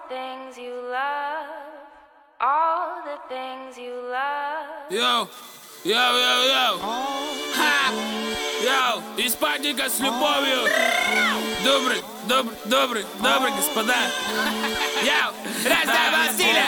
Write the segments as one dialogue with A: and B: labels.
A: things you love, all the things you love.
B: Йоу, ха! Йоу, из паника с любовью. Добрый, господа. Йоу, раздавал стиля,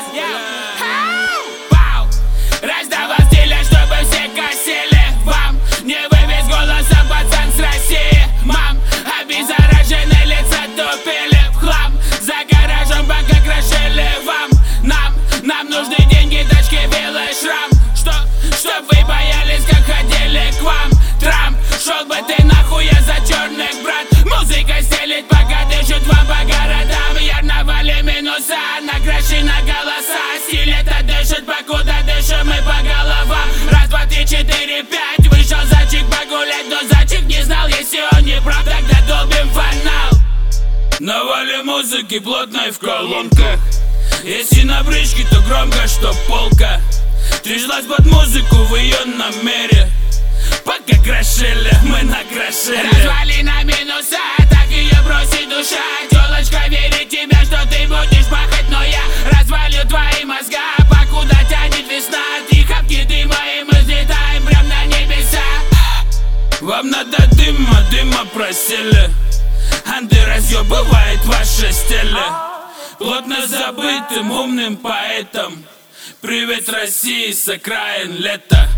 B: Пау! Раздавал стиля, чтобы все косили вам. Не вывез голоса пацан с России, мам. Обеззараженные лица тупили в хлам. За гаражом банка крошили вам. Нам нужны деньги, тачки, белый шрам. Чтоб вы боялись, как ходили к вам. Трамп, шел бы ты нахуй, я за черных, брат. Музыка стелит, пока дышит вам по городам. Я навали минуса, на краши, на голоса. Стиль это дышит, покуда дышим мы по головам. Раз, два, три, четыре, пять. Вышел зайчик погулять, но зайчик не знал. Если он не прав, тогда долбим фанал. Навали музыки плотной в колонках. Если на бричке, то громко, что полка. Тряслась под музыку в ее намере. Пока крошили, мы накрошили. Развали на минуса, так ее бросит душа. Телочка верит в тебя, что ты будешь пахать. Но я развалю твои мозга, покуда тянет весна. Тихопки дыма, и мы взлетаем прям на небеса. Вам надо дыма просили. Анты разъебывает ваши стили. Плотно забытым умным поэтом. Привет, России, с окраин лета.